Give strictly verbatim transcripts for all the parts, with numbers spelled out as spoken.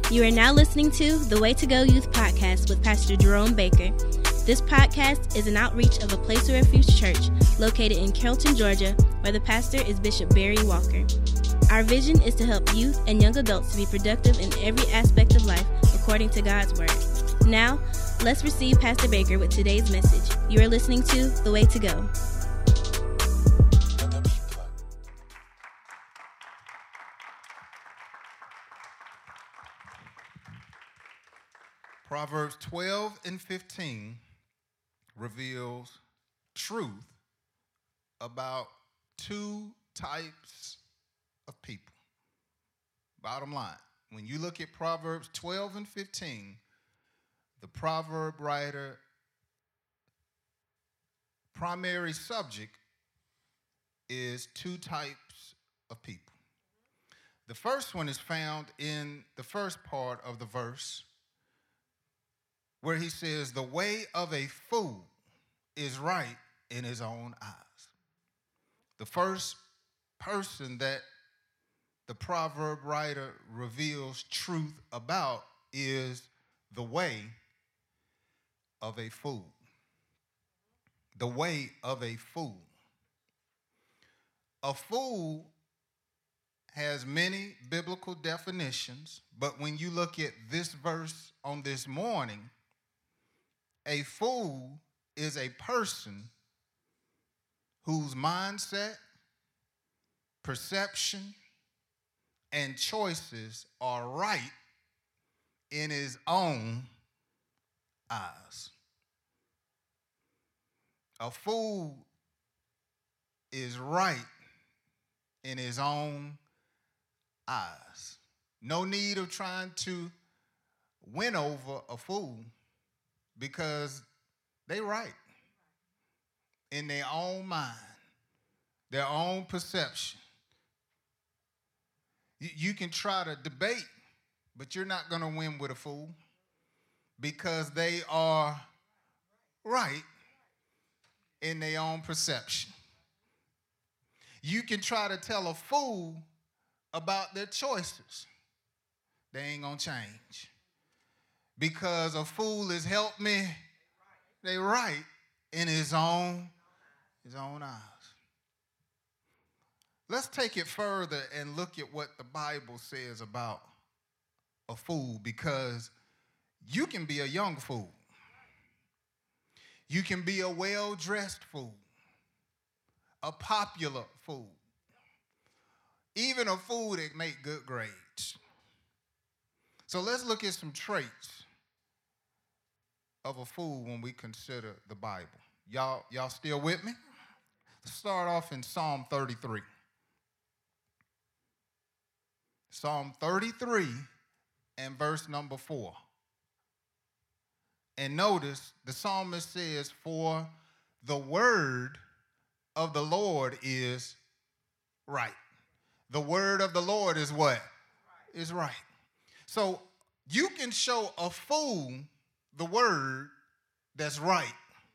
You are now listening to the Way to Go Youth Podcast with Pastor Jerome Baker. This podcast is an outreach of a Place of Refuge Church located in Carrollton, Georgia, where the pastor is Bishop Barry Walker. Our vision is to help youth and young adults to be productive in every aspect of life according to God's Word. Now, let's receive Pastor Baker with today's message. You are listening to The Way to Go. Proverbs twelve and fifteen reveals truth about two types of people. Bottom line, when you look at Proverbs twelve and fifteen, the proverb writer primary subject is two types of people. The first one is found in the first part of the verse, where he says, the way of a fool is right in his own eyes. The first person that the proverb writer reveals truth about is the way of a fool. The way of a fool. A fool has many biblical definitions, but when you look at this verse on this morning, a fool is a person whose mindset, perception, and choices are right in his own eyes. A fool is right in his own eyes. No need of trying to win over a fool, because they right in their own mind, their own perception. You, you can try to debate, but you're not going to win with a fool, because they are right in their own perception. You can try to tell a fool about their choices. They ain't going to change. Because a fool has helped me, they right in his own, his own eyes. Let's take it further and look at what the Bible says about a fool, because you can be a young fool. You can be a well-dressed fool, a popular fool, even a fool that make good grades. So let's look at some traits of a fool when we consider the Bible. Y'all, y'all still with me? Let's start off in Psalm thirty-three. Psalm thirty-three and verse number four. And notice the psalmist says, for the word of the Lord is right. The word of the Lord is what? Is right. So you can show a fool the word that's right,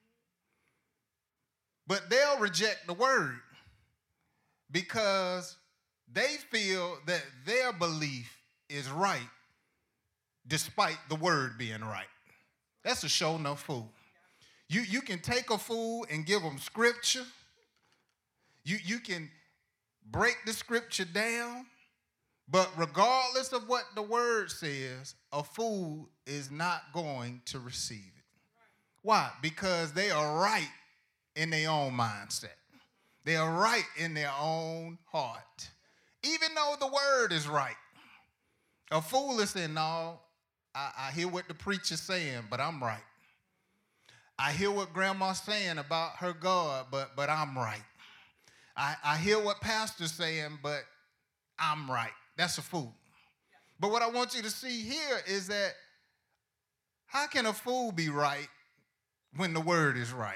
but they'll reject the word because they feel that their belief is right despite the word being right. That's a show enough fool. You, you can take a fool and give them scripture. You, you can break the scripture down, but regardless of what the word says, a fool is not going to receive it. Why? Because they are right in their own mindset. They are right in their own heart. Even though the word is right. A fool is saying, no, I, I hear what the preacher's saying, but I'm right. I hear what grandma's saying about her God, but, but I'm right. I, I hear what pastor's saying, but I'm right. That's a fool. But what I want you to see here is that how can a fool be right when the word is right?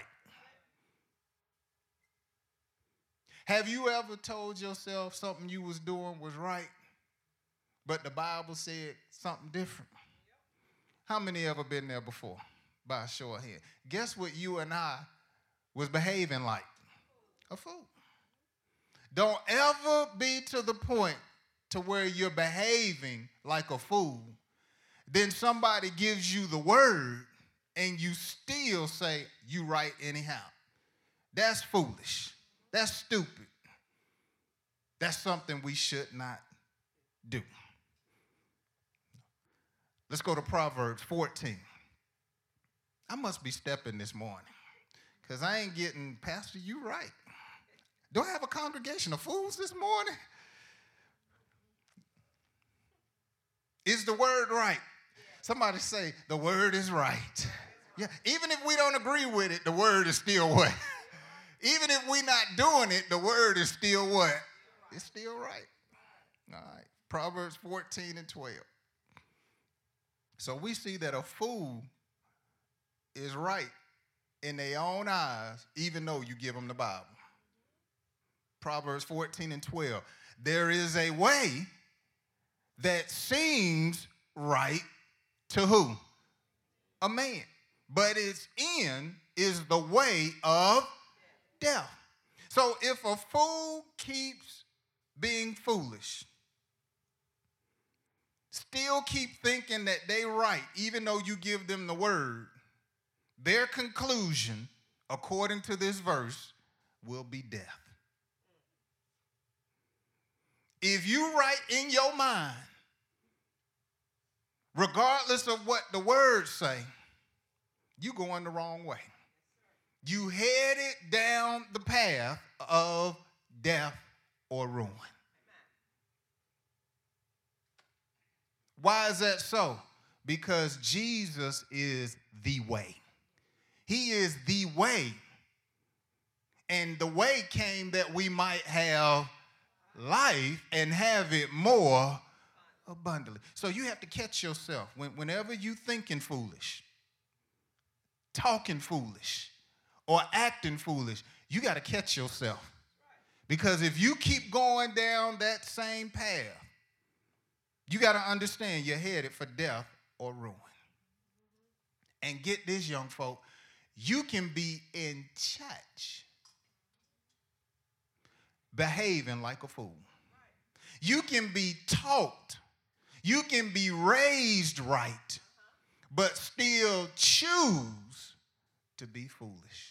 Have you ever told yourself something you was doing was right, but the Bible said something different? How many ever been there before? By a show of hands. Guess what you and I was behaving like? A fool. Don't ever be to the point to where you're behaving like a fool Then somebody gives you the word and you still say, you right anyhow. That's foolish. That's stupid. That's something we should not do. Let's go to Proverbs fourteen. I must be stepping this morning because I ain't getting, Pastor, you right. Do I have a congregation of fools this morning? Is the word right? Somebody say, the word is right. Yeah, even if we don't agree with it, the word is still what? Even if we're not doing it, the word is still what? It's still right. All right, Proverbs fourteen and twelve. So we see that a fool is right in their own eyes, even though you give them the Bible. Proverbs fourteen and twelve. There is a way that seems right to who? A man. But its end is the way of death. So if a fool keeps being foolish, still keep thinking that they right, even though you give them the word, their conclusion, according to this verse, will be death. If you right in your mind, regardless of what the words say, you going the wrong way. You headed down the path of death or ruin. Why is that so? Because Jesus is the way. He is the way. And the way came that we might have life and have it more abundantly. So you have to catch yourself when, whenever you thinking foolish, talking foolish, or acting foolish, you got to catch yourself. Because if you keep going down that same path, you got to understand you're headed for death or ruin. And get this, young folk, you can be in church behaving like a fool. You can be taught, you can be raised right, but still choose to be foolish.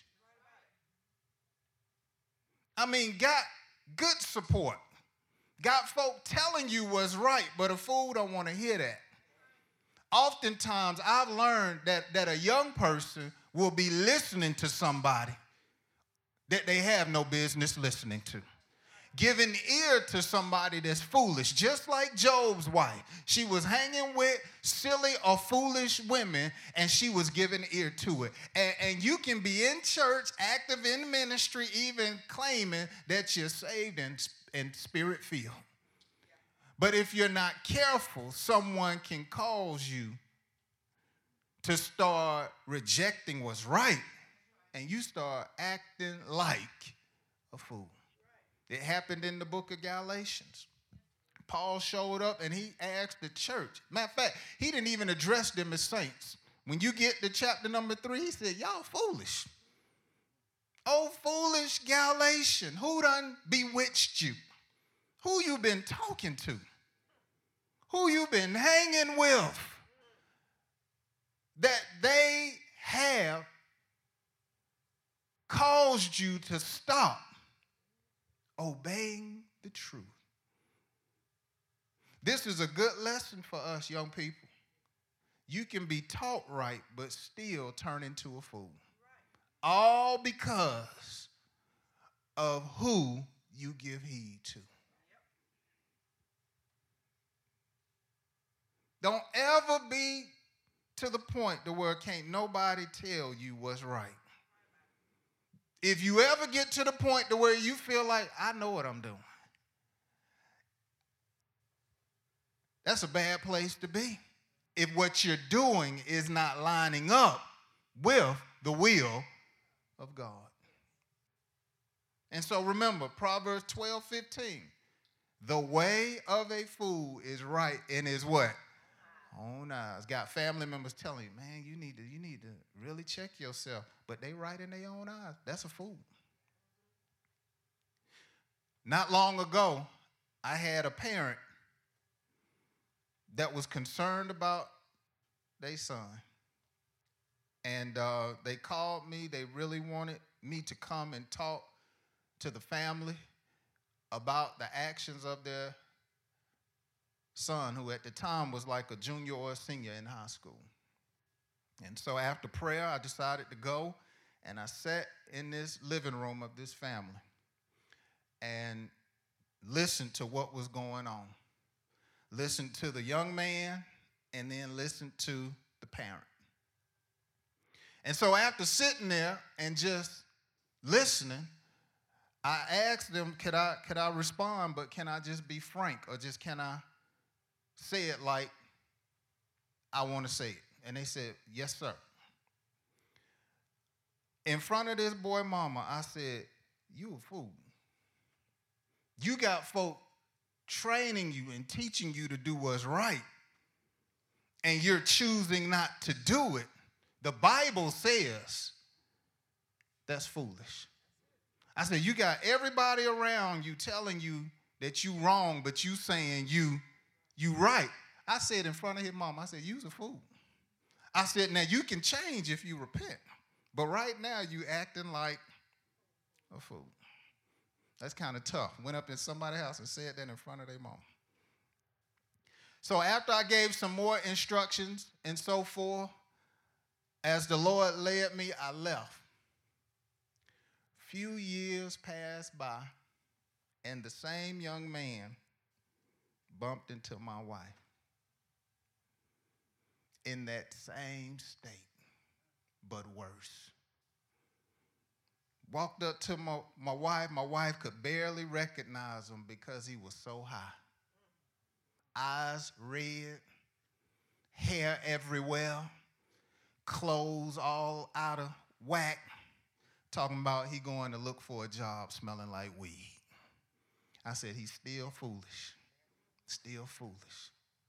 I mean, got good support. Got folk telling you what's right, but a fool don't want to hear that. Oftentimes, I've learned that, that a young person will be listening to somebody that they have no business listening to. Giving ear to somebody that's foolish, just like Job's wife. She was hanging with silly or foolish women, and she was giving ear to it. And, and you can be in church, active in ministry, even claiming that you're saved and, and spirit-filled. But if you're not careful, someone can cause you to start rejecting what's right, and you start acting like a fool. It happened in the book of Galatians. Paul showed up and he asked the church. Matter of fact, he didn't even address them as saints. When you get to chapter number three, he said, y'all foolish. Oh, foolish Galatian, who done bewitched you? Who you been talking to? Who you been hanging with? That they have caused you to stop obeying the truth. This is a good lesson for us young people. You can be taught right, but still turn into a fool. All because of who you give heed to. Don't ever be to the point to where can't nobody tell you what's right. If you ever get to the point to where you feel like, I know what I'm doing, that's a bad place to be. If what you're doing is not lining up with the will of God. And so remember, Proverbs twelve fifteen, the way of a fool is right in his what? Own eyes. Got family members telling you, man, you need to, you need to really check yourself. But they right in their own eyes. That's a fool. Not long ago, I had a parent that was concerned about their son. And uh, they called me. They really wanted me to come and talk to the family about the actions of their son, who at the time was like a junior or a senior in high school. And so after prayer, I decided to go, and I sat in this living room of this family and listened to what was going on. Listened to the young man, and then listened to the parent. And so after sitting there and just listening, I asked them, could I, could I respond, but can I just be frank, or just can I say it like I want to say it? And they said, yes, sir. In front of this boy mama, I said, you a fool. You got folk training you and teaching you to do what's right, and you're choosing not to do it. The Bible says that's foolish. I said, you got everybody around you telling you that you wrong, but you saying you, you right. I said in front of his mom, I said, you's a fool. I said, now you can change if you repent, but right now you acting like a fool. That's kind of tough. Went up in somebody's house and said that in front of their mom. So after I gave some more instructions and so forth, as the Lord led me, I left. Few years passed by, and the same young man bumped into my wife in that same state, but worse. Walked up to my, my wife. My wife could barely recognize him because he was so high. Eyes red, hair everywhere, clothes all out of whack, talking about he going to look for a job smelling like weed. I said, he's still foolish, still foolish.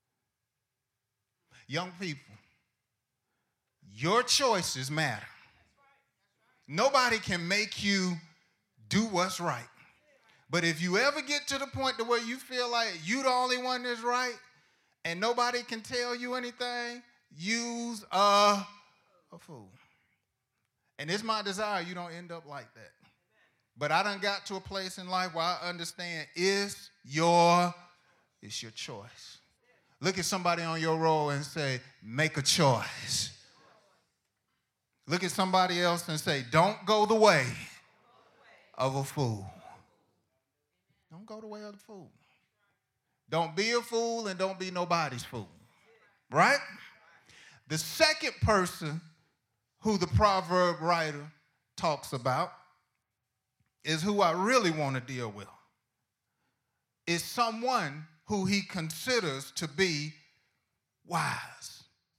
Young people, your choices matter. Nobody can make you do what's right. But if you ever get to the point to where you feel like you the only one that's right and nobody can tell you anything, use a, a fool. And it's my desire you don't end up like that. But I done got to a place in life where I understand it's your, it's your choice. Look at somebody on your row and say, make a choice. Look at somebody else and say, don't go the way of a fool. Don't go the way of the fool. Don't be a fool and don't be nobody's fool. Right? The second person who the proverb writer talks about is who I really want to deal with. Is someone who he considers to be wise.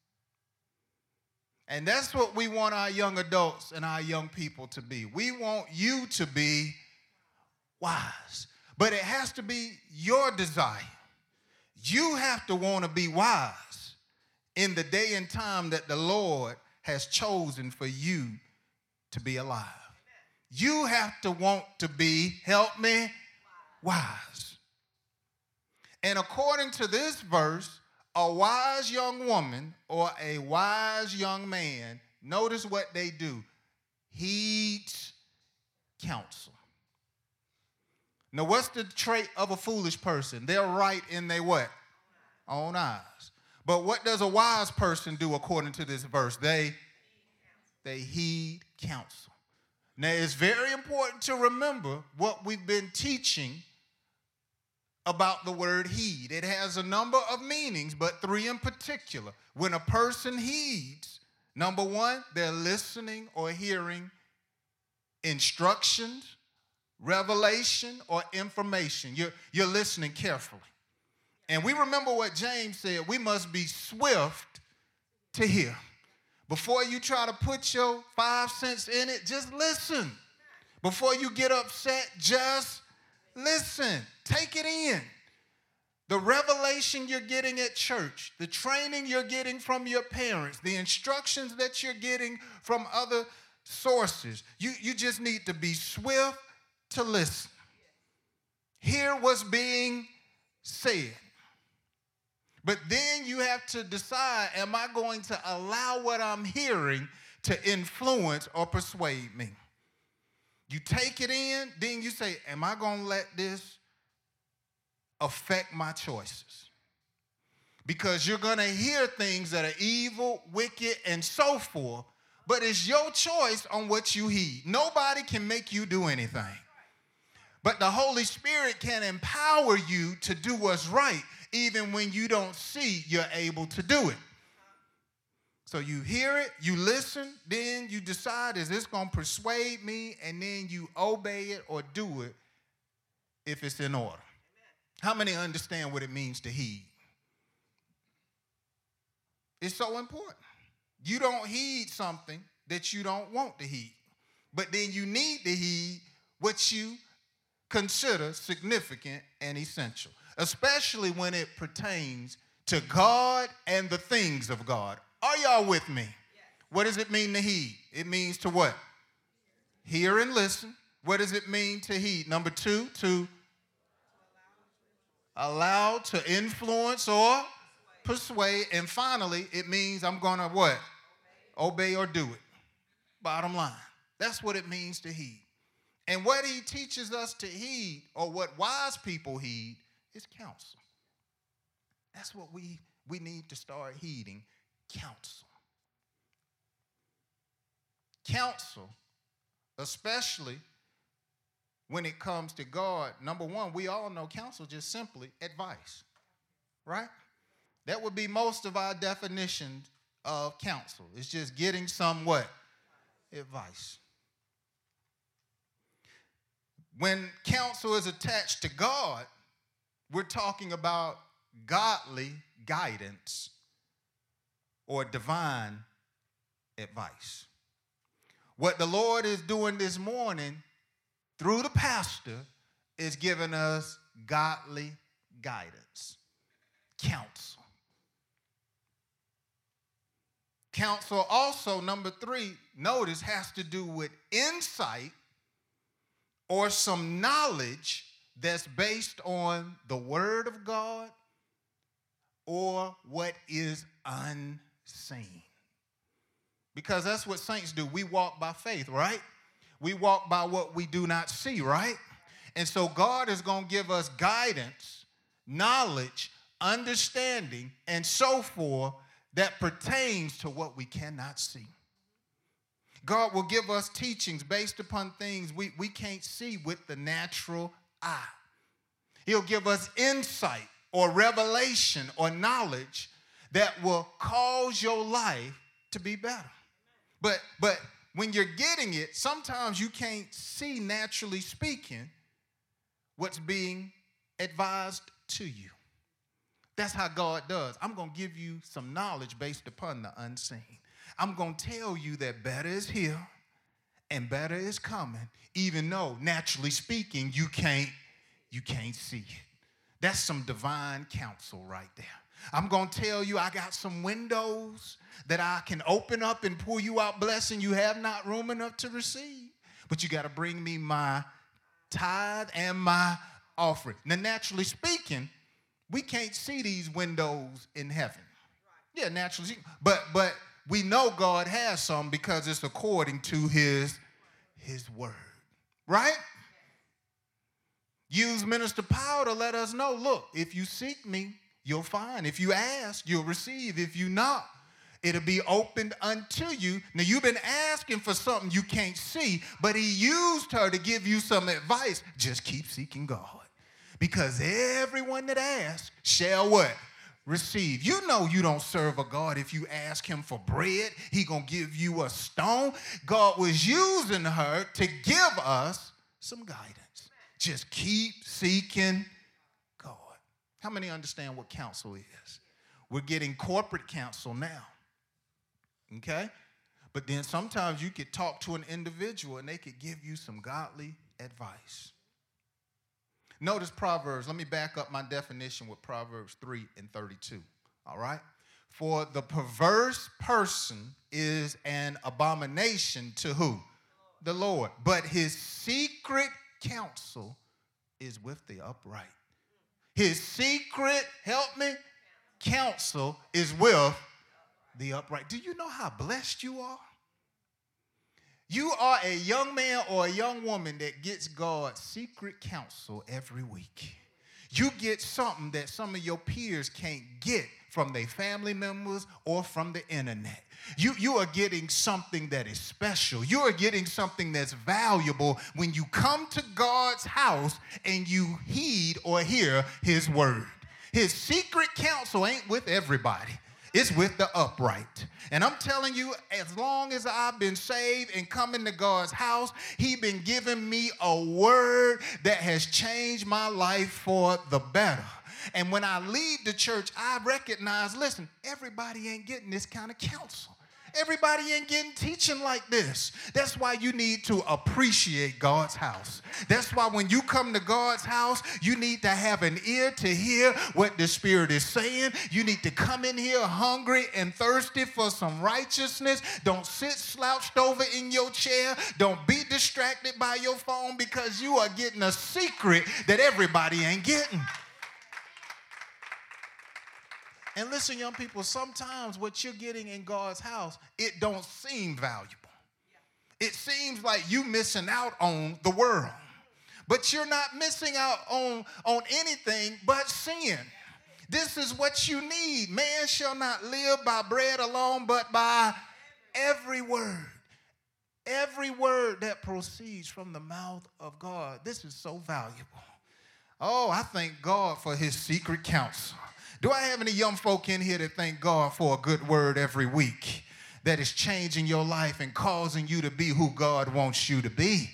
And that's what we want our young adults and our young people to be. We want you to be wise. But it has to be your desire. You have to want to be wise in the day and time that the Lord has chosen for you to be alive. You have to want to be, help me, wise. And according to this verse, a wise young woman or a wise young man, notice what they do. Heeds counsel. Now, what's the trait of a foolish person? They're right in their what? Own eyes. But what does a wise person do according to this verse? They, they heed counsel. Now, it's very important to remember what we've been teaching about the word heed. It has a number of meanings, but three in particular. When a person heeds, number one, they're listening or hearing instructions, revelation, or information. You're, you're listening carefully. And we remember what James said, we must be swift to hear. Before you try to put your five cents in it, just listen. Before you get upset, just listen. Take it in. The revelation you're getting at church, the training you're getting from your parents, the instructions that you're getting from other sources, you, you just need to be swift to listen. Hear what's being said. But then you have to decide, am I going to allow what I'm hearing to influence or persuade me? You take it in, then you say, am I going to let this affect my choices? Because you're going to hear things that are evil, wicked, and so forth, but it's your choice on what you heed. Nobody can make you do anything. But the Holy Spirit can empower you to do what's right, even when you don't see you're able to do it. So you hear it, you listen, then you decide, is this going to persuade me? And then you obey it or do it if it's in order. How many understand what it means to heed? It's so important. You don't heed something that you don't want to heed. But then you need to heed what you consider significant and essential, especially when it pertains to God and the things of God. Are y'all with me? Yes. What does it mean to heed? It means to what? Hear and listen. What does it mean to heed? Number two, to allow, to influence or persuade. And finally, it means I'm going to what? Obey or do it. Bottom line. That's what it means to heed. And what he teaches us to heed, or what wise people heed, is counsel. That's what we, we need to start heeding, counsel. Counsel, especially when it comes to God, number one, we all know counsel just simply advice, right? That would be most of our definitions of counsel. It's just getting some what? Advice. When counsel is attached to God, we're talking about godly guidance or divine advice. What the Lord is doing this morning through the pastor is giving us godly guidance, counsel. Counsel also, number three, notice, has to do with insight or some knowledge that's based on the Word of God or what is unseen. Because that's what saints do. We walk by faith, right? We walk by what we do not see, right? And so God is going to give us guidance, knowledge, understanding, and so forth that pertains to what we cannot see. God will give us teachings based upon things we, we can't see with the natural eye. He'll give us insight or revelation or knowledge that will cause your life to be better. But, but when you're getting it, sometimes you can't see, naturally speaking, what's being advised to you. That's how God does. I'm going to give you some knowledge based upon the unseen. I'm going to tell you that better is here and better is coming, even though, naturally speaking, you can't, you can't see it. That's some divine counsel right there. I'm going to tell you I got some windows that I can open up and pour you out blessing you have not room enough to receive. But you got to bring me my tithe and my offering. Now, naturally speaking, we can't see these windows in heaven. Yeah, naturally. But, but we know God has some because it's according to his, his word. Right? Use Minister Powell to let us know, look, if you seek me, you'll find. If you ask, you'll receive. If you knock, it'll be opened unto you. Now, you've been asking for something you can't see, but he used her to give you some advice. Just keep seeking God. Because everyone that asks shall what? Receive. You know you don't serve a God if you ask him for bread, he going to give you a stone. God was using her to give us some guidance. Just keep seeking God. How many understand what counsel is? We're getting corporate counsel now. Okay? But then sometimes you could talk to an individual and they could give you some godly advice. Notice Proverbs. Let me back up my definition with Proverbs three and thirty-two. All right? For the perverse person is an abomination to who? The Lord. But his secret counsel is with the upright. His secret, help me, counsel is with the upright. Do you know how blessed you are? You are a young man or a young woman that gets God's secret counsel every week. You get something that some of your peers can't get from their family members or from the internet. You, you are getting something that is special. You are getting something that's valuable when you come to God's house and you heed or hear his word. His secret counsel ain't with everybody. It's with the upright. And I'm telling you, as long as I've been saved and coming to God's house, he's been giving me a word that has changed my life for the better. And when I leave the church, I recognize, listen, everybody ain't getting this kind of counsel. Everybody ain't getting teaching like this. That's why you need to appreciate God's house. That's why when you come to God's house, you need to have an ear to hear what the Spirit is saying. You need to come in here hungry and thirsty for some righteousness. Don't sit slouched over in your chair. Don't be distracted by your phone because you are getting a secret that everybody ain't getting. And listen, young people, sometimes what you're getting in God's house, it don't seem valuable. It seems like you missing out on the world. But you're not missing out on, on anything but sin. This is what you need. Man shall not live by bread alone, but by every word. Every word that proceeds from the mouth of God. This is so valuable. Oh, I thank God for his secret counsel. Do I have any young folk in here that thank God for a good word every week that is changing your life and causing you to be who God wants you to be?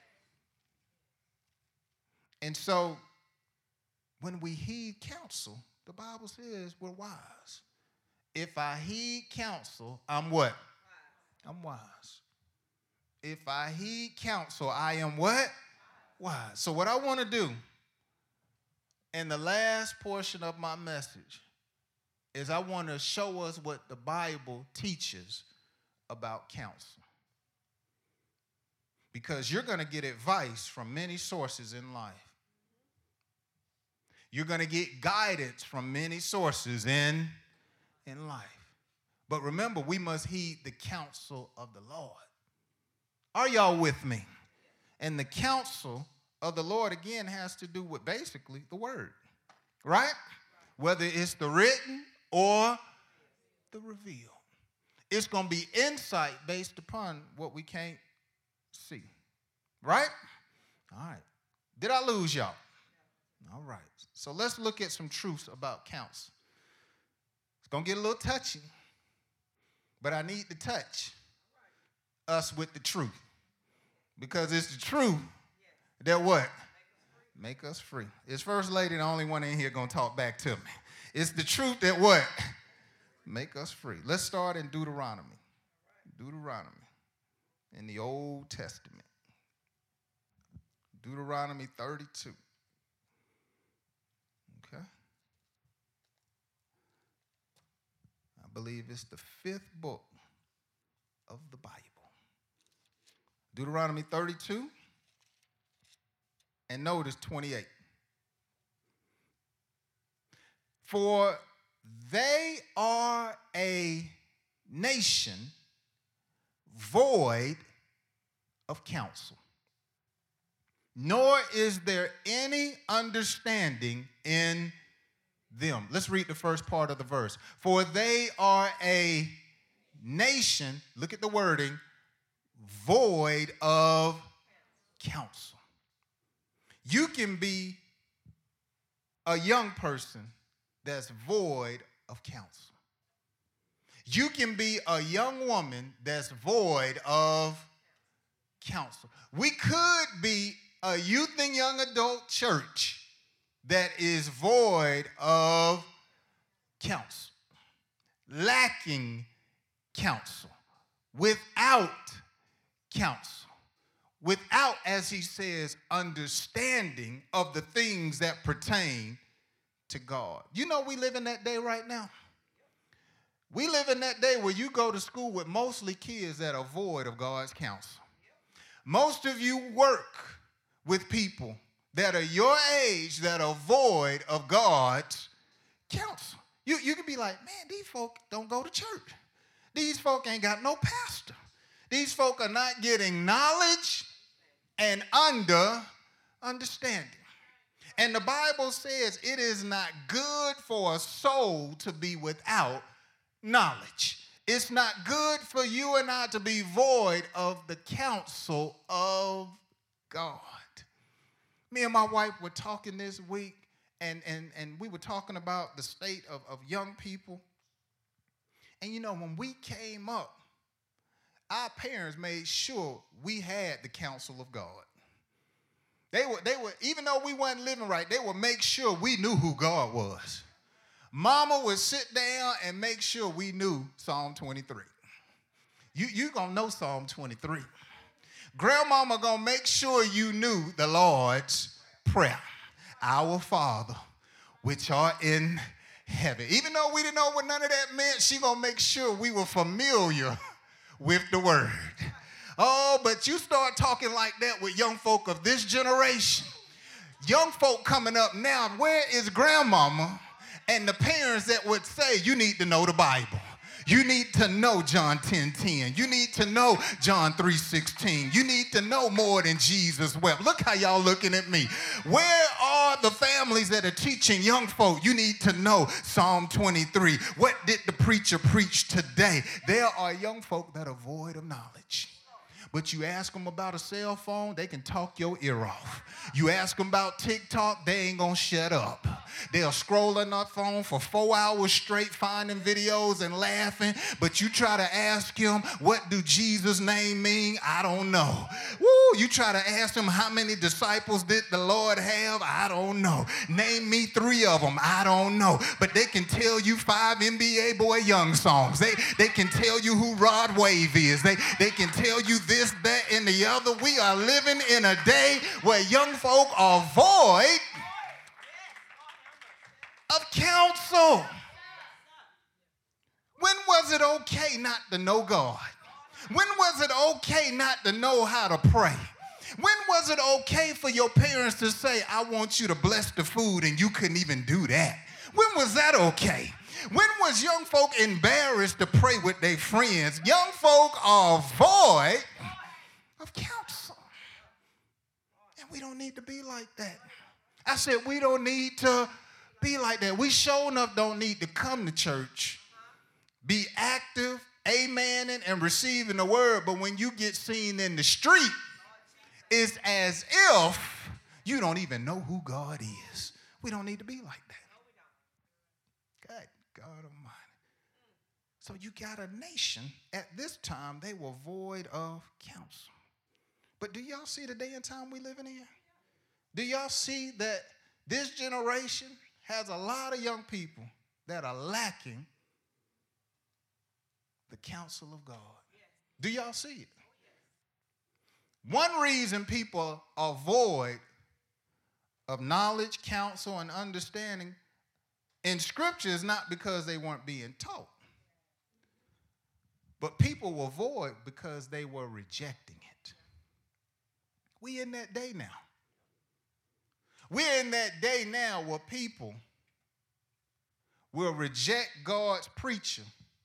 And so when we heed counsel, the Bible says we're wise. If I heed counsel, I'm what? I'm wise. If I heed counsel, I am what? Wise. So what I want to do in the last portion of my message is I want to show us what the Bible teaches about counsel. Because you're going to get advice from many sources in life. You're going to get guidance from many sources in, in life. But remember, we must heed the counsel of the Lord. Are y'all with me? And the counsel of the Lord, again, has to do with basically the word, right? Whether it's the written or the revealed. It's going to be insight based upon what we can't see, right? All right. Did I lose y'all? All right. So let's look at some truths about counsel. It's going to get a little touchy, but I need to touch us with the truth because it's the truth that what? Make us free. Is First Lady the only one in here going to talk back to me? It's the truth that what? Make us free. Let's start in Deuteronomy. Deuteronomy in the Old Testament. Deuteronomy thirty-two. Okay. I believe it's the fifth book of the Bible. Deuteronomy thirty-two. And notice twenty-eight. For they are a nation void of counsel, nor is there any understanding in them. Let's read the first part of the verse. For they are a nation, look at the wording, void of counsel. You can be a young person that's void of counsel. You can be a young woman that's void of counsel. We could be a youth and young adult church that is void of counsel, lacking counsel, without counsel. Without, as he says, understanding of the things that pertain to God. You know we live in that day right now. We live in that day where you go to school with mostly kids that are void of God's counsel. Most of you work with people that are your age that are void of God's counsel. You, you could be like, man, these folk don't go to church. These folk ain't got no pastor. These folk are not getting knowledge and under understanding. And the Bible says it is not good for a soul to be without knowledge. It's not good for you and I to be void of the counsel of God. Me and my wife were talking this week, and, and, and we were talking about the state of, of young people. And you know, when we came up, our parents made sure we had the counsel of God. They were, they were, even though we weren't living right, they would make sure we knew who God was. Mama would sit down and make sure we knew Psalm twenty-three. You, you gonna know Psalm twenty-three. Grandmama gonna make sure you knew the Lord's Prayer. Our Father, which art in heaven. Even though we didn't know what none of that meant, she gonna make sure we were familiar with the word. Oh, but you start talking like that with young folk of this generation. Young folk coming up now, where is grandmama and the parents that would say, you need to know the Bible. You need to know John ten ten. You need to know John three sixteen. You need to know more than Jesus wept. Look how y'all looking at me. Where are the families that are teaching young folk? You need to know Psalm twenty-three. What did the preacher preach today? There are young folk that are void of knowledge. But you ask them about a cell phone, they can talk your ear off. You ask them about TikTok, they ain't gonna shut up. They'll scroll on their phone for four hours straight, finding videos and laughing. But you try to ask him, what do Jesus' name mean? I don't know. Woo! You try to ask him, how many disciples did the Lord have? I don't know. Name me three of them. I don't know. But they can tell you five N B A Boy Young songs. They, they can tell you who Rod Wave is. They, they can tell you this, that, and the other. We are living in a day where young folk are void of counsel. When was it okay not to know God? When was it okay not to know how to pray? When was it okay for your parents to say, I want you to bless the food, and you couldn't even do that? When was that okay? When was young folk embarrassed to pray with their friends? Young folk are void of counsel. And we don't need to be like that. I said we don't need to be like that. We sure enough don't need to come to church, be active, amening, and receiving the word. But when you get seen in the street, it's as if you don't even know who God is. We don't need to be like that. Good God Almighty. So you got a nation, at this time, they were void of counsel. But do y'all see the day and time we living in? Do y'all see that this generation has a lot of young people that are lacking the counsel of God? Do y'all see it? One reason people are void of knowledge, counsel, and understanding in Scripture is not because they weren't being taught, but people were void because they were rejecting it. We in that day now. We're in that day now where people will reject God's preacher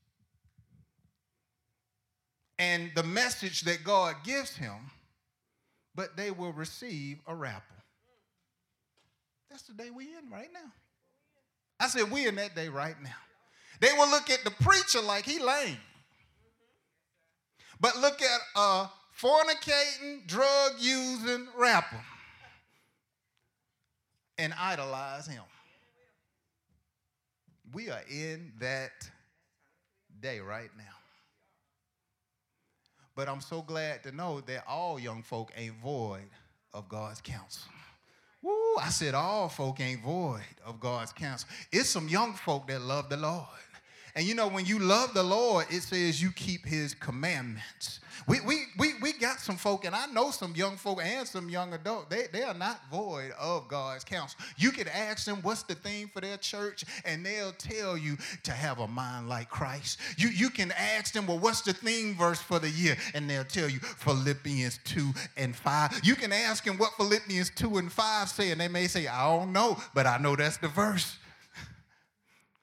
and the message that God gives him, but they will receive a rapper. That's the day we're in right now. I said we're in that day right now. They will look at the preacher like he lame, but look at a fornicating, drug-using rapper and idolize him. We are in that day right now. But I'm so glad to know that all young folk ain't void of God's counsel. Woo, I said all folk ain't void of God's counsel. It's some young folk that love the Lord. And you know, when you love the Lord, it says you keep his commandments. We we we we got some folk, and I know some young folk and some young adults, they, they are not void of God's counsel. You could ask them what's the theme for their church, and they'll tell you to have a mind like Christ. You, you can ask them, well, what's the theme verse for the year? And they'll tell you Philippians two and five. You can ask them what Philippians two and five say, and they may say, I don't know, but I know that's the verse.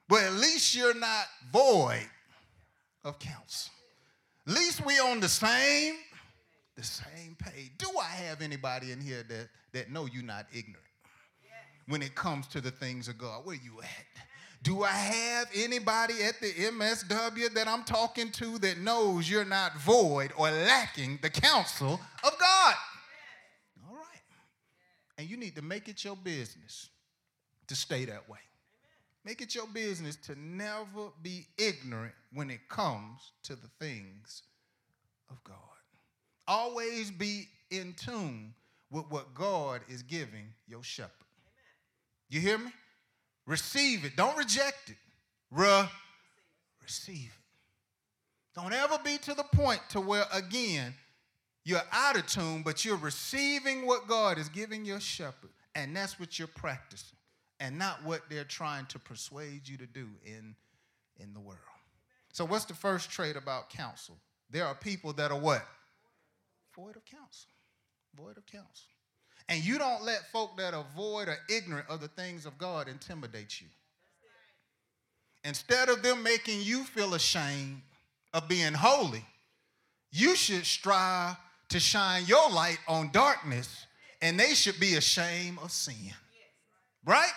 Well, at least you're not void of counsel. At least we on the same, the same page. Do I have anybody in here that, that know you're not ignorant when it comes to the things of God? Where you at? Do I have anybody at the M S W that I'm talking to that knows you're not void or lacking the counsel of God? All right. And you need to make it your business to stay that way. Make it your business to never be ignorant when it comes to the things of God. Always be in tune with what God is giving your shepherd. You hear me? Receive it. Don't reject it. Re- receive it. Don't ever be to the point to where, again, you're out of tune, but you're receiving what God is giving your shepherd, and that's what you're practicing, and not what they're trying to persuade you to do in, in the world. So what's the first trait about counsel? There are people that are what? Void of counsel. Void of counsel. And you don't let folk that are void or ignorant of the things of God intimidate you. Instead of them making you feel ashamed of being holy, you should strive to shine your light on darkness, and they should be ashamed of sin. Right?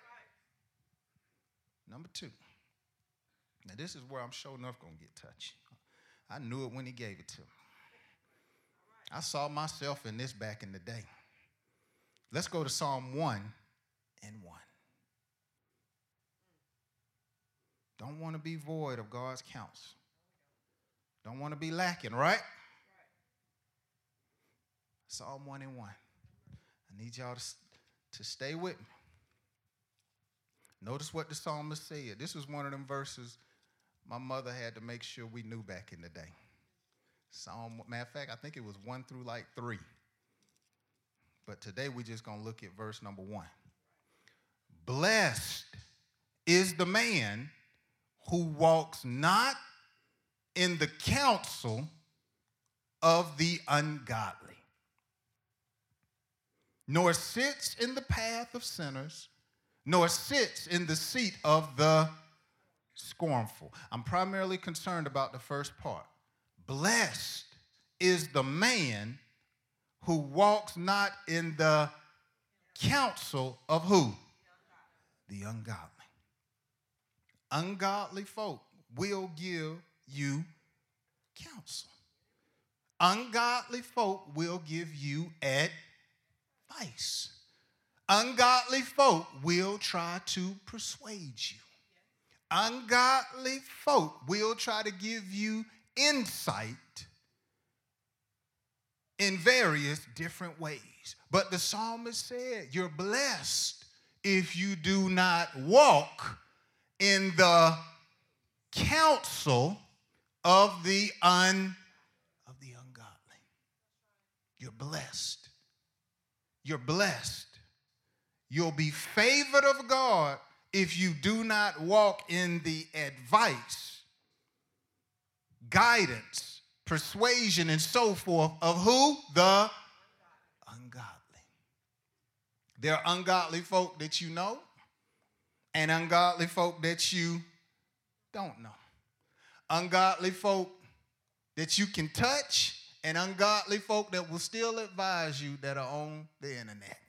Number two. Now, this is where I'm sure enough going to get touchy. I knew it when he gave it to me. I saw myself in this back in the day. Let's go to Psalm one and one. Don't want to be void of God's counsel. Don't want to be lacking, right? Psalm one and one. I need y'all to, to stay with me. Notice what the psalmist said. This was one of them verses my mother had to make sure we knew back in the day. Psalm, matter of fact, I think it was one through like three. But today we're just going to look at verse number one. Blessed is the man who walks not in the counsel of the ungodly, nor sits in the path of sinners, nor sits in the seat of the scornful. I'm primarily concerned about the first part. Blessed is the man who walks not in the counsel of who? The ungodly. Ungodly folk will give you counsel. Ungodly folk will give you advice. Ungodly folk will try to persuade you. Ungodly folk will try to give you insight in various different ways. But the psalmist said, you're blessed if you do not walk in the counsel of the un of the ungodly. You're blessed. You're blessed. You'll be favored of God if you do not walk in the advice, guidance, persuasion, and so forth of who? The ungodly. There are ungodly folk that you know and ungodly folk that you don't know. Ungodly folk that you can touch and ungodly folk that will still advise you that are on the internet.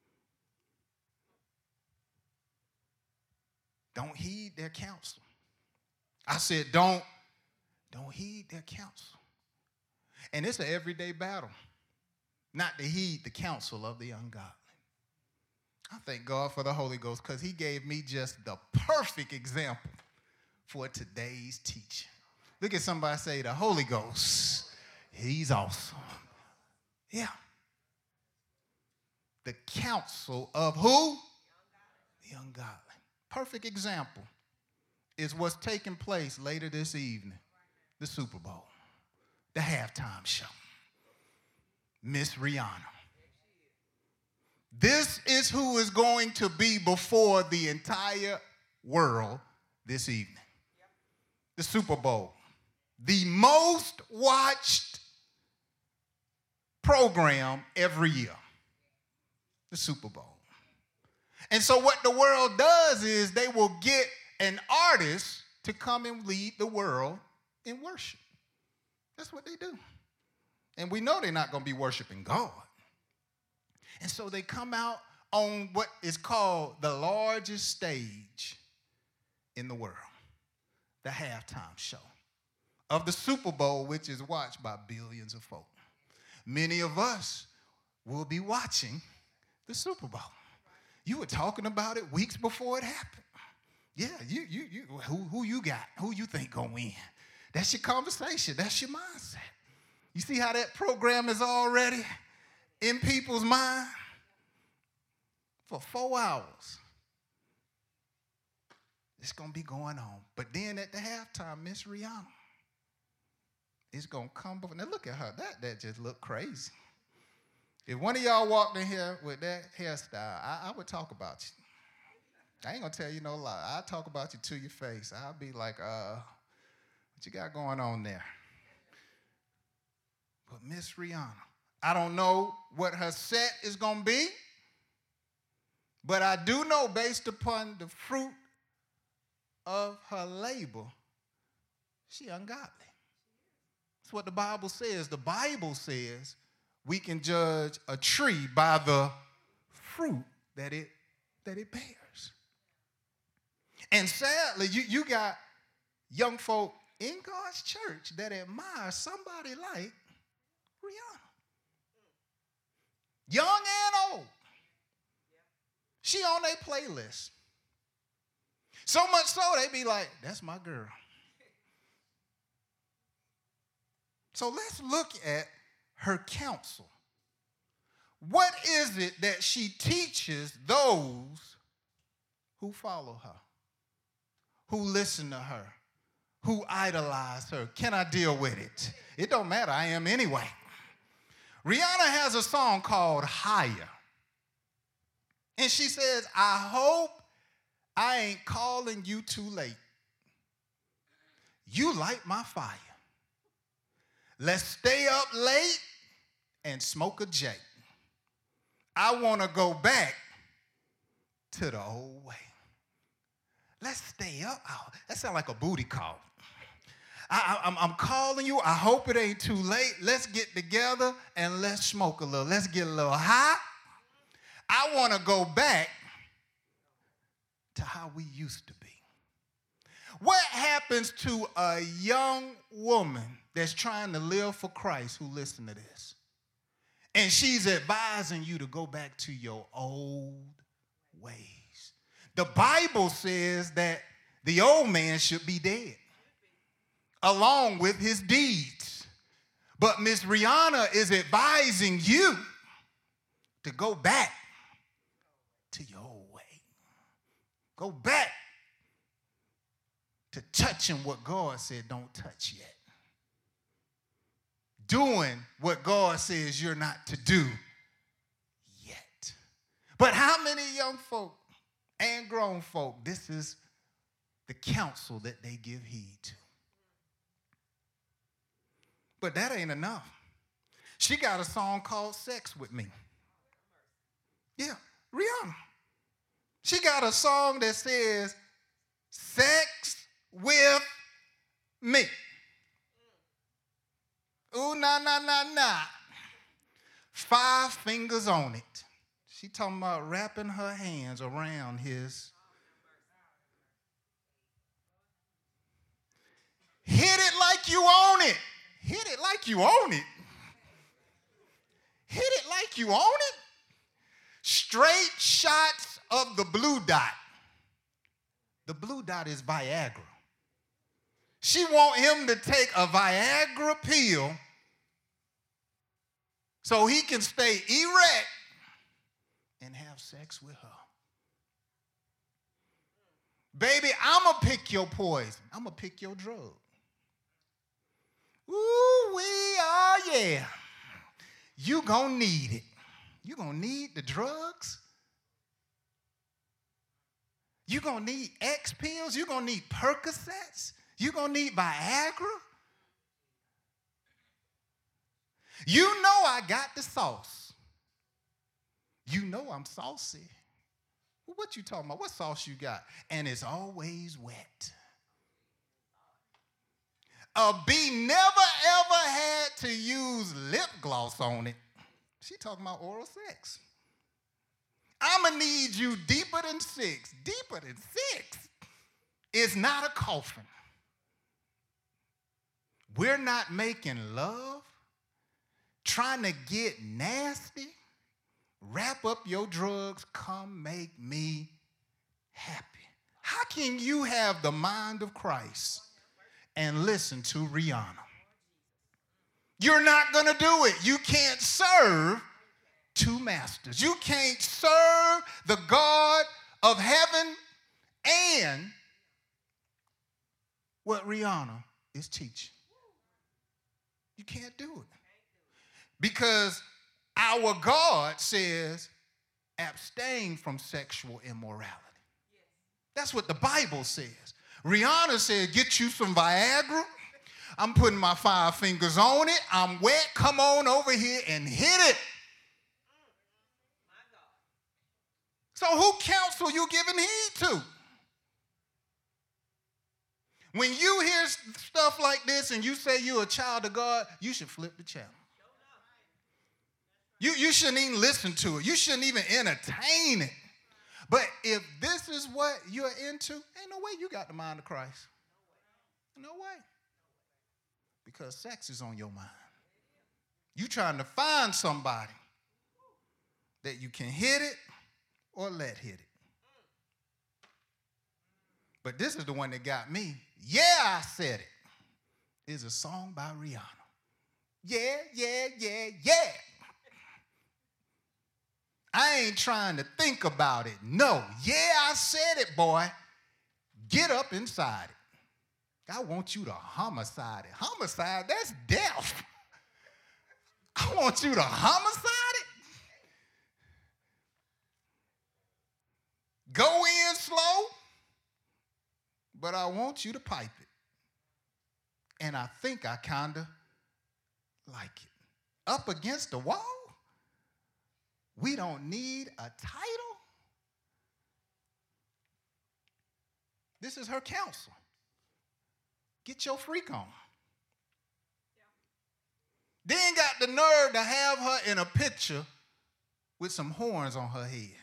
Don't heed their counsel. I said don't, don't heed their counsel. And it's an everyday battle, not to heed the counsel of the ungodly. I thank God for the Holy Ghost because he gave me just the perfect example for today's teaching. Look at somebody say, the Holy Ghost, he's awesome. Yeah. The counsel of who? The ungodly. Perfect example is what's taking place later this evening, the Super Bowl, the halftime show. Miss Rihanna. This is who is going to be before the entire world this evening. The Super Bowl. The most watched program every year. The Super Bowl. And so what the world does is they will get an artist to come and lead the world in worship. That's what they do. And we know they're not going to be worshiping God. And so they come out on what is called the largest stage in the world, the halftime show of the Super Bowl, which is watched by billions of folk. Many of us will be watching the Super Bowl. You were talking about it weeks before it happened. Yeah, you, you, you, who, who you got? Who you think gonna win? That's your conversation. That's your mindset. You see how that program is already in people's mind? For four hours. It's going to be going on. But then at the halftime, Miss Rihanna is going to come before. Now look at her. That, that just looked crazy. If one of y'all walked in here with that hairstyle, I, I would talk about you. I ain't going to tell you no lie. I'll talk about you to your face. I'll be like, uh, what you got going on there? But Miss Rihanna, I don't know what her set is going to be, but I do know based upon the fruit of her labor, she ungodly. That's what the Bible says. The Bible says we can judge a tree by the fruit that it, that it bears. And sadly, you, you got young folk in God's church that admire somebody like Rihanna. Young and old. She on their playlist. So much so, they be like, that's my girl. So let's look at her counsel. What is it that she teaches those who follow her, who listen to her, who idolize her? Can I deal with it? It don't matter. I am anyway. Rihanna has a song called Higher. And she says, I hope I ain't calling you too late. You light my fire. Let's stay up late and smoke a J. I want to go back to the old way. Let's stay up. Oh, that sounds like a booty call. I, I, I'm, I'm calling you. I hope it ain't too late. Let's get together and let's smoke a little. Let's get a little high. I want to go back to how we used to be. What happens to a young woman that's trying to live for Christ who listen to this? And she's advising you to go back to your old ways. The Bible says that the old man should be dead, along with his deeds. But Miss Rihanna is advising you to go back to your old way. Go back to touching what God said don't touch yet. Doing what God says you're not to do yet. But how many young folk and grown folk, this is the counsel that they give heed to. But that ain't enough. She got a song called Sex With Me. Yeah, Rihanna. She got a song that says, sex with me. Ooh, nah, nah, nah, nah. Five fingers on it. She talking about wrapping her hands around his. Hit it like you own it. Hit it like you own it. Hit it like you own it. Straight shots of the blue dot. The blue dot is Viagra. She want him to take a Viagra pill so he can stay erect and have sex with her. Baby, I'm going to pick your poison. I'm going to pick your drug. Ooh, we are, yeah. You going to need it. You going to need the drugs. You going to need X pills. You going to need Percocets. You going to need Viagra. You know I got the sauce. You know I'm saucy. What you talking about? What sauce you got? And it's always wet. A bee never ever had to use lip gloss on it. She talking about oral sex. I'm going to need you deeper than six. Deeper than six. It's not a coffin. We're not making love, trying to get nasty. Wrap up your drugs, come make me happy. How can you have the mind of Christ and listen to Rihanna? You're not going to do it. You can't serve two masters. You can't serve the God of heaven and what Rihanna is teaching. You can't do it. Because our God says, abstain from sexual immorality. That's what the Bible says. Rihanna said, get you some Viagra. I'm putting my five fingers on it. I'm wet. Come on over here and hit it. So who counsel you giving heed to? When you hear stuff like this and you say you're a child of God, you should flip the channel. You, you shouldn't even listen to it. You shouldn't even entertain it. But if this is what you're into, ain't no way you got the mind of Christ. No way. Because sex is on your mind. You trying to find somebody that you can hit it or let hit it. But this is the one that got me. Yeah, I said it. It's a song by Rihanna. Yeah, yeah, yeah, yeah. I ain't trying to think about it. No. Yeah, I said it, boy. Get up inside it. I want you to homicide it. Homicide, that's death. I want you to homicide it. Go in slow, but I want you to pipe it. And I think I kind of like it. Up against the wall? We don't need a title. This is her counsel. Get your freak on. Yeah. Then got the nerve to have her in a picture with some horns on her head.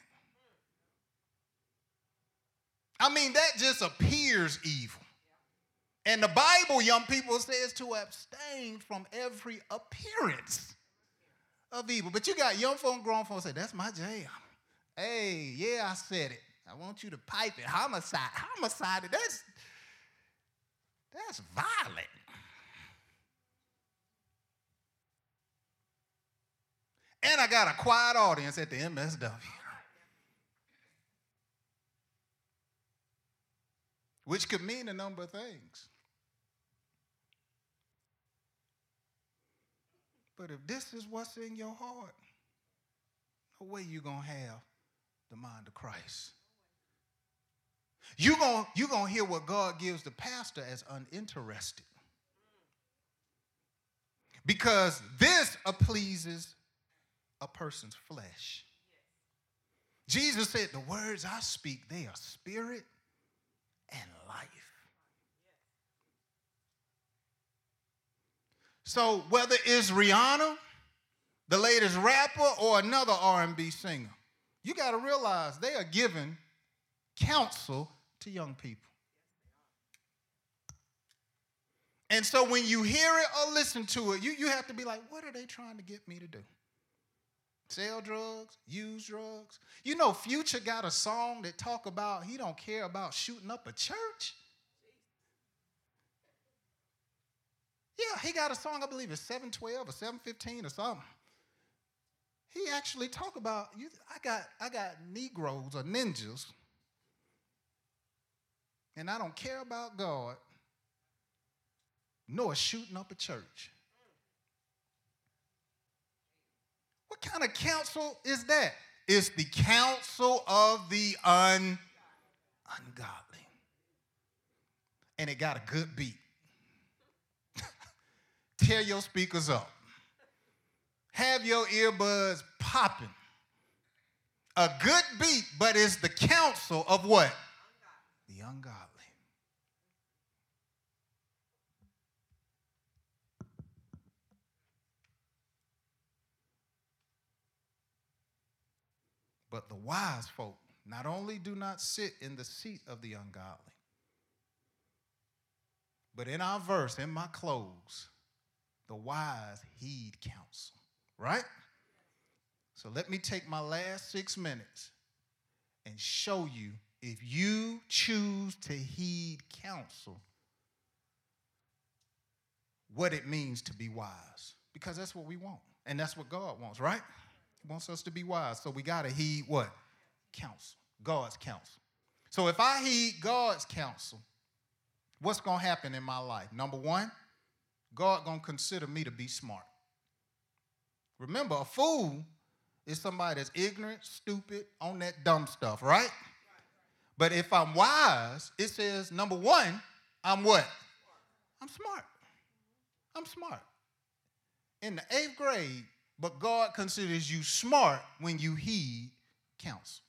I mean, that just appears evil. Yeah. And the Bible, young people, says to abstain from every appearance of evil. But you got young folk and grown folks say, that's my jam. Hey, yeah, I said it. I want you to pipe it. Homicide. Homicide, that's, that's violent. And I got a quiet audience at the M S W. Which could mean a number of things. But if this is what's in your heart, no way you're going to have the mind of Christ. You're going you're gonna hear what God gives the pastor as uninterested. Because this pleases a person's flesh. Jesus said, the words I speak, they are spirit and life. So whether it's Rihanna, the latest rapper, or another R and B singer, you got to realize they are giving counsel to young people. And so when you hear it or listen to it, you, you have to be like, what are they trying to get me to do? Sell drugs, use drugs. You know, Future got a song that talk about he don't care about shooting up a church. Yeah, he got a song, I believe it's seven twelve or seven fifteen or something. He actually talk about, you, I got I got Negroes or ninjas, and I don't care about God, nor shooting up a church. What kind of counsel is that? It's the counsel of the un, ungodly. And it got a good beat. Tear your speakers up. Have your earbuds popping. a good beat, but it's the counsel of what? The ungodly. But the wise folk not only do not sit in the seat of the ungodly, but in our verse, in my close, the wise heed counsel, right? So let me take my last six minutes and show you, if you choose to heed counsel, what it means to be wise. Because that's what we want. And that's what God wants, right? He wants us to be wise. So we got to heed what? Counsel. God's counsel. So if I heed God's counsel, what's going to happen in my life? Number one, God going to consider me to be smart. Remember, a fool is somebody that's ignorant, stupid, on that dumb stuff, right? But if I'm wise, it says, number one, I'm what? I'm smart. I'm smart. In the eighth grade, but God considers you smart when you heed counsel.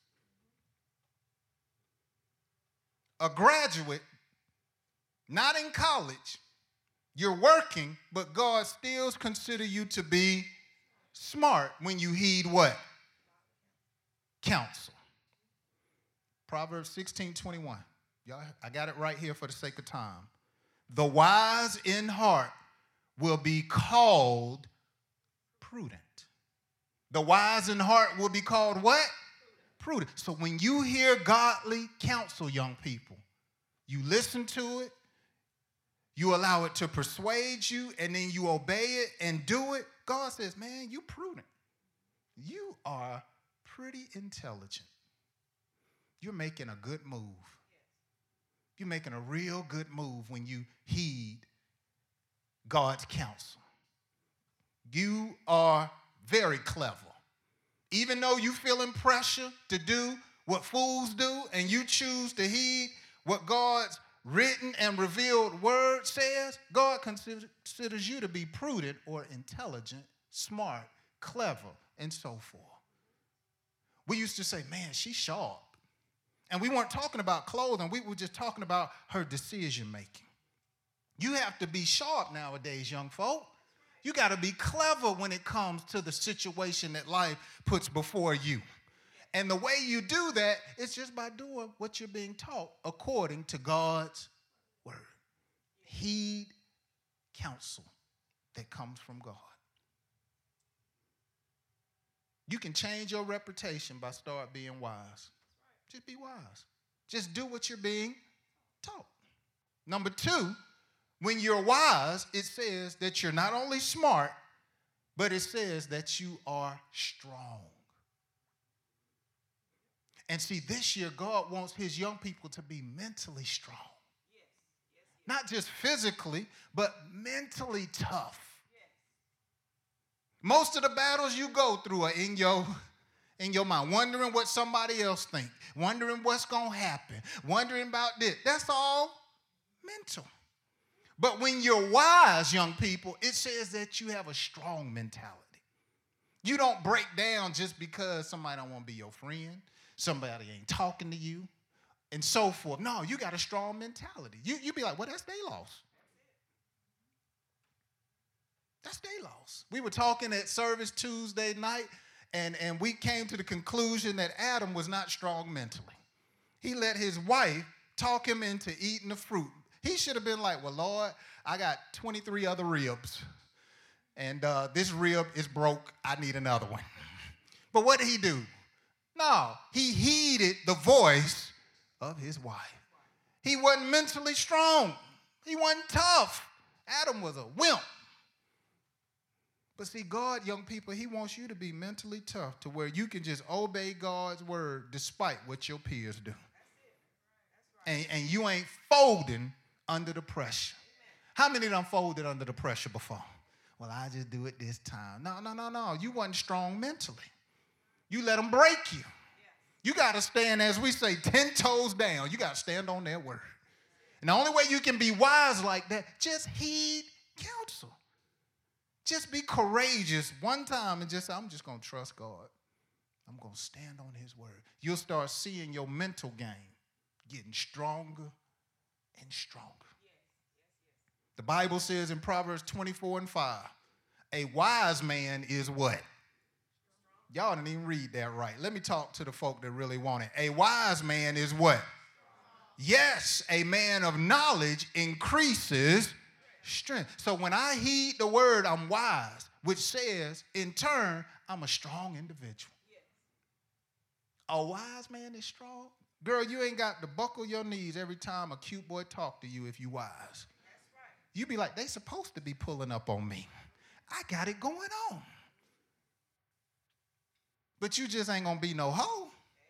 A graduate, not in college, you're working, but God still considers you to be smart when you heed what? Counsel. Proverbs sixteen twenty-one. Y'all, I got it right here for the sake of time. The wise in heart will be called prudent. The wise in heart will be called what? Prudent. So when you hear godly counsel, young people, you listen to it, you allow it to persuade you, and then you obey it and do it. God says, man, you prudent. You are pretty intelligent. You're making a good move. You're making a real good move when you heed God's counsel. You are very clever. Even though you're feeling pressure to do what fools do, and you choose to heed what God's written and revealed word says, God considers you to be prudent or intelligent, smart, clever, and so forth. We used to say, man, she's sharp. And we weren't talking about clothing. We were just talking about her decision making. You have to be sharp nowadays, young folk. You got to be clever when it comes to the situation that life puts before you. And the way you do that is just by doing what you're being taught according to God's word. Heed counsel that comes from God. You can change your reputation by start being wise. Just be wise. Just do what you're being taught. Number two, when you're wise, it says that you're not only smart, but it says that you are strong. And see, this year, God wants his young people to be mentally strong. Yes. Yes, yes. Not just physically, but mentally tough. Yes. Most of the battles you go through are in your, in your mind, wondering what somebody else thinks, wondering what's going to happen, wondering about this. That's all mental. But when you're wise, young people, it says that you have a strong mentality. You don't break down just because somebody don't want to be your friend, somebody ain't talking to you, and so forth. No, you got a strong mentality. You you be like, well, that's their loss. That's their loss. We were talking at service Tuesday night, and, and we came to the conclusion that Adam was not strong mentally. He let his wife talk him into eating the fruit. He should have been like, well, Lord, I got twenty-three other ribs, and uh, this rib is broke. I need another one. But what did he do? No, he heeded the voice of his wife. He wasn't mentally strong. He wasn't tough. Adam was a wimp. But see, God, young people, he wants you to be mentally tough to where you can just obey God's word despite what your peers do. And, and you ain't folding under the pressure. How many of them folded under the pressure before? Well, I just do it this time. No, no, no, no. You wasn't strong mentally. You let them break you. You got to stand, as we say, ten toes down. You got to stand on their word. And the only way you can be wise like that, just heed counsel. Just be courageous one time and just say, I'm just going to trust God. I'm going to stand on his word. You'll start seeing your mental game getting stronger and stronger. The Bible says in Proverbs twenty-four and five, a wise man is what? Y'all didn't even read that right. Let me talk to the folk that really want it. A wise man is what? Yes, a man of knowledge increases strength. So when I heed the word, I'm wise, which says, in turn, I'm a strong individual. A wise man is strong. Girl, you ain't got to buckle your knees every time a cute boy talk to you if you wise. That's right. You be like, they supposed to be pulling up on me. I got it going on. But you just ain't going to be no hoe.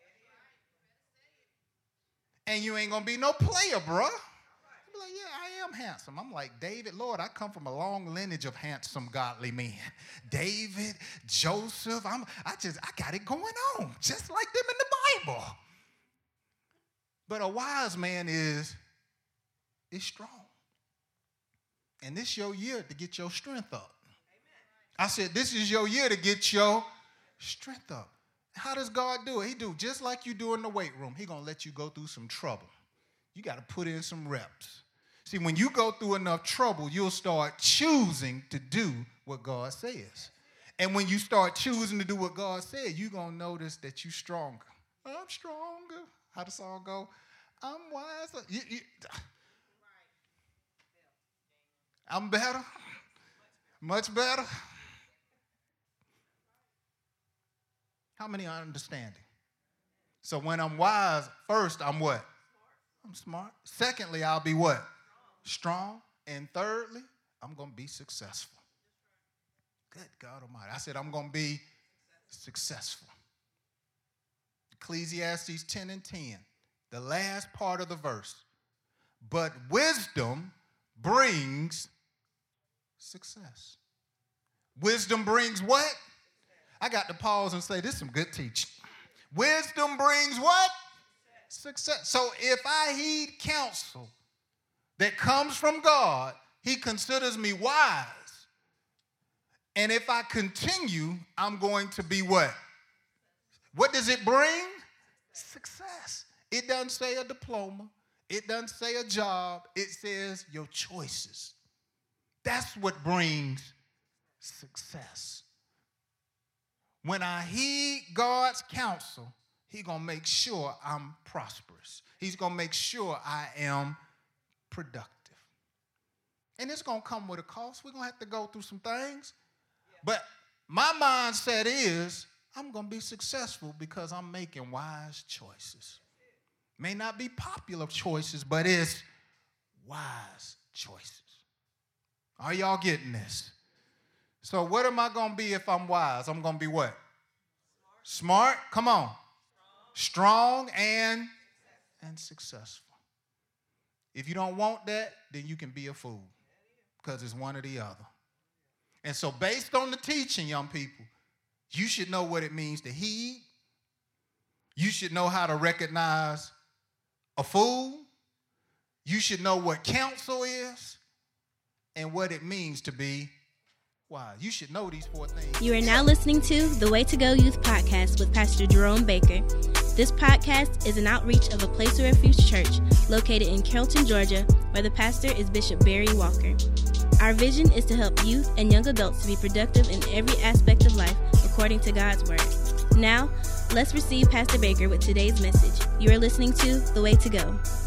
And you ain't going to be no player, bruh. You be like, yeah, I am handsome. I'm like, David, Lord, I come from a long lineage of handsome, godly men. David, Joseph, I'm, I just, I got it going on, just like them in the Bible. But a wise man is, is strong. And this is your year to get your strength up. Amen. I said, this is your year to get your strength up. How does God do it? He do just like you do in the weight room. He's going to let you go through some trouble. You got to put in some reps. See, when you go through enough trouble, you'll start choosing to do what God says. And when you start choosing to do what God said, you're going to notice that you're stronger. I'm stronger. How the song go? I'm wiser. You, you, I'm better. Much better. How many are understanding? So when I'm wise, first, I'm what? I'm smart. Secondly, I'll be what? Strong. And thirdly, I'm going to be successful. Good God Almighty. I said I'm going to be successful. Ecclesiastes ten and ten, the last part of the verse. But wisdom brings success. Wisdom brings what? I got to pause and say, this is some good teaching. Wisdom brings what? Success. So if I heed counsel that comes from God, he considers me wise. And if I continue, I'm going to be what? What does it bring? Success. It doesn't say a diploma. It doesn't say a job. It says your choices. That's what brings success. When I heed God's counsel, he's going to make sure I'm prosperous. He's going to make sure I am productive. And it's going to come with a cost. We're going to have to go through some things. But my mindset is I'm going to be successful because I'm making wise choices. May not be popular choices, but it's wise choices. Are y'all getting this? So what am I going to be if I'm wise? I'm going to be what? Smart. Smart? Come on. Strong, Strong and, and successful. If you don't want that, then you can be a fool because it's one or the other. And so based on the teaching, young people, you should know what it means to heed. You should know how to recognize a fool. You should know what counsel is and what it means to be wise. You should know these four things. You are now listening to the Way to Go Youth Podcast with Pastor Jerome Baker. This podcast is an outreach of a Place of Refuge Church located in Carrollton, Georgia, where the pastor is Bishop Barry Walker. Our vision is to help youth and young adults to be productive in every aspect of life according to God's Word. Now, let's receive Pastor Baker with today's message. You are listening to The Way to Go.